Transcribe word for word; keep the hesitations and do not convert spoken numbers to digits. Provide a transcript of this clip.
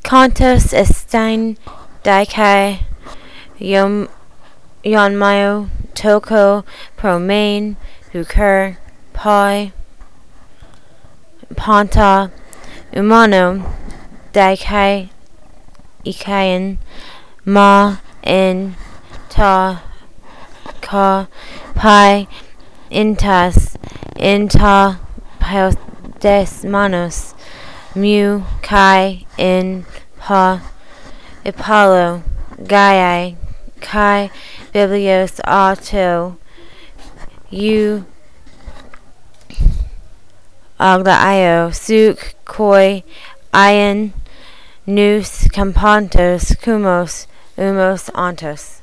Cantos estain dike yom yonmayo toko promain huker pi panta umano dike ikayan ma in ta ka pi intas inta pios manos mu kai in pa Apollo Gaia kai biblios auto u agla io suk koi ion nous campantos kumos umos ontos.